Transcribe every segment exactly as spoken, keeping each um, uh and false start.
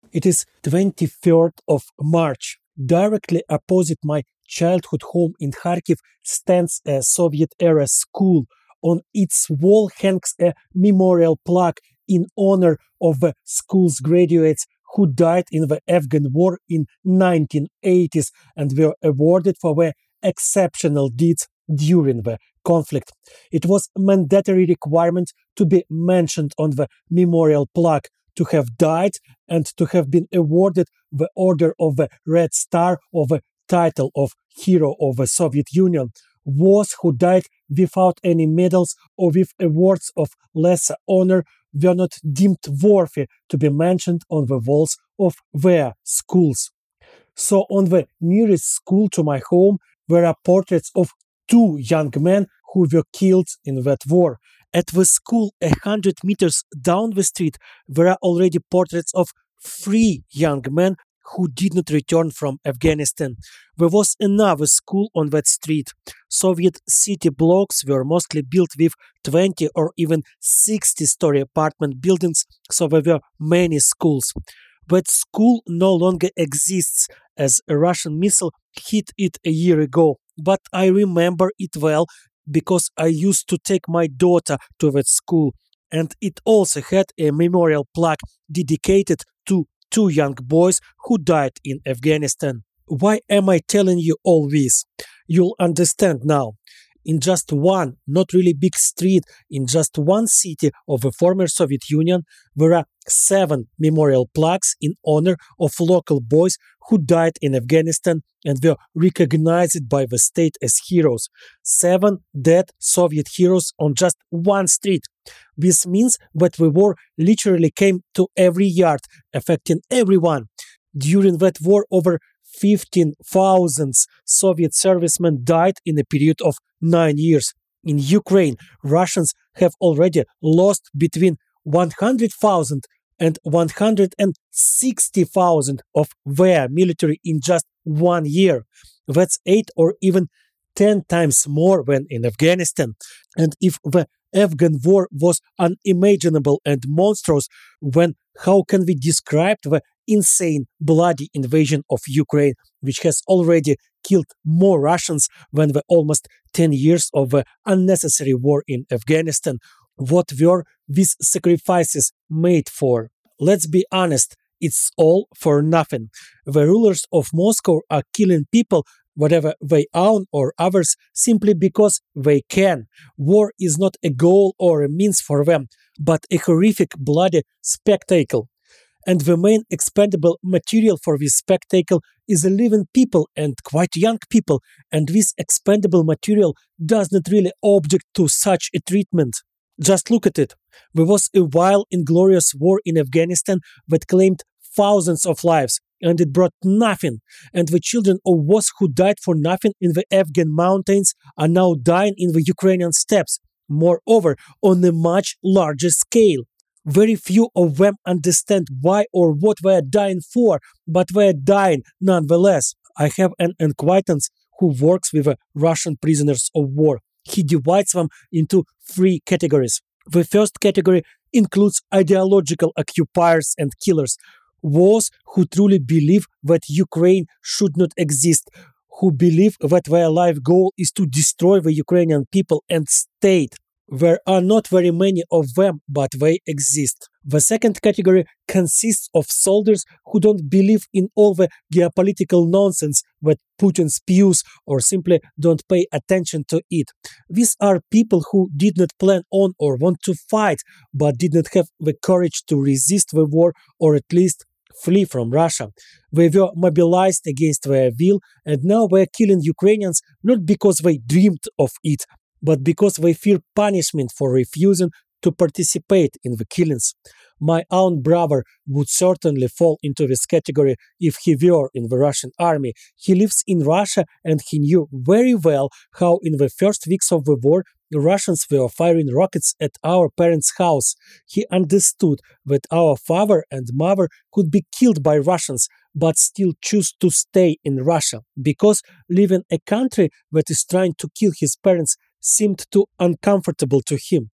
It is twenty-third of March. Directly opposite my childhood home in Kharkiv stands a Soviet-era school. On its wall hangs a memorial plaque in honor of the school's graduates who died in the Afghan war in nineteen eighties and were awarded for their exceptional deeds during the conflict. It was a mandatory requirement to be mentioned on the memorial plaque, to have died and to have been awarded the Order of the Red Star or the title of Hero of the Soviet Union. Those who died without any medals or with awards of lesser honor were not deemed worthy to be mentioned on the walls of their schools. So, on the nearest school to my home, there are portraits of two young men who were killed in that war. At the school, a hundred meters down the street, there are already portraits of three young men who did not return from Afghanistan. There was another school on that street. Soviet city blocks were mostly built with twenty or even sixty story apartment buildings, so there were many schools. That school no longer exists as a Russian missile hit it a year ago, but I remember it well because I used to take my daughter to that school, and it also had a memorial plaque dedicated to two young boys who died in Afghanistan. Why am I telling you all this? You'll understand now. In just one, not really big street, in just one city of the former Soviet Union, there are seven memorial plaques in honor of local boys who died in Afghanistan and were recognized by the state as heroes. Seven dead Soviet heroes on just one street. This means that the war literally came to every yard, affecting everyone. During that war, over fifteen thousand Soviet servicemen died in a period of nine years. In Ukraine, Russians have already lost between one hundred thousand and one hundred sixty thousand of their military in just one year. That's eight or even ten times more than in Afghanistan. And if the Afghan war was unimaginable and monstrous, then how can we describe the insane, bloody invasion of Ukraine, which has already killed more Russians than the almost ten years of the unnecessary war in Afghanistan? What were these sacrifices made for? Let's be honest, it's all for nothing. The rulers of Moscow are killing people, whatever they own or others, simply because they can. War is not a goal or a means for them, but a horrific, bloody spectacle. And the main expendable material for this spectacle is a living people and quite young people, and this expendable material does not really object to such a treatment. Just look at it. There was a wild, inglorious war in Afghanistan that claimed thousands of lives, and it brought nothing. And the children of those who died for nothing in the Afghan mountains are now dying in the Ukrainian steppes, moreover, on a much larger scale. Very few of them understand why or what they are dying for, but they are dying nonetheless. I have an acquaintance who works with the Russian prisoners of war. He divides them into three categories. The first category includes ideological occupiers and killers, those who truly believe that Ukraine should not exist, who believe that their life goal is to destroy the Ukrainian people and state. There are not very many of them, but they exist. The second category consists of soldiers who don't believe in all the geopolitical nonsense that Putin spews or simply don't pay attention to it. These are people who did not plan on or want to fight, but did not have the courage to resist the war or at least flee from Russia. They were mobilized against their will, and now they are killing Ukrainians not because they dreamed of it, but because they fear punishment for refusing to participate in the killings. My own brother would certainly fall into this category if he were in the Russian army. He lives in Russia and he knew very well how in the first weeks of the war the Russians were firing rockets at our parents' house. He understood that our father and mother could be killed by Russians, but still choose to stay in Russia, because leaving a country that is trying to kill his parents seemed too uncomfortable to him.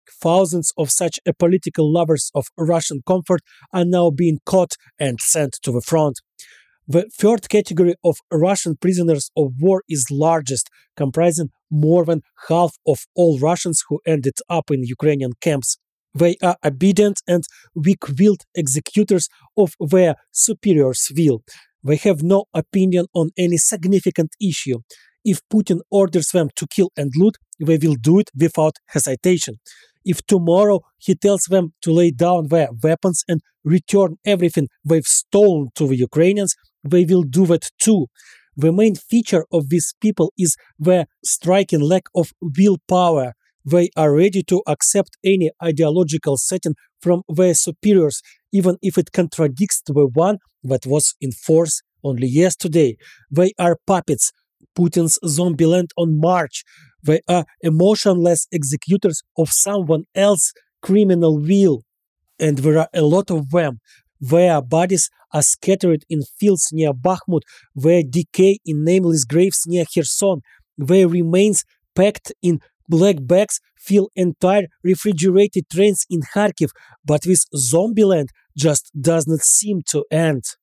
Thousands of such a political lovers of Russian comfort are now being caught and sent to the front. The third category of Russian prisoners of war is largest, comprising more than half of all Russians who ended up in Ukrainian camps. They are obedient and weak-willed executors of their superiors' will. They have no opinion on any significant issue. If Putin orders them to kill and loot, they will do it without hesitation. If tomorrow he tells them to lay down their weapons and return everything they've stolen to the Ukrainians, they will do that too. The main feature of these people is their striking lack of willpower. They are ready to accept any ideological setting from their superiors, even if it contradicts the one that was in force only yesterday. They are puppets, Putin's Zombieland on March. They are emotionless executors of someone else's criminal will. And there are a lot of them. Their bodies are scattered in fields near Bakhmut, their decay in nameless graves near Kherson, their remains packed in black bags fill entire refrigerated trains in Kharkiv, but this Zombieland just does not seem to end.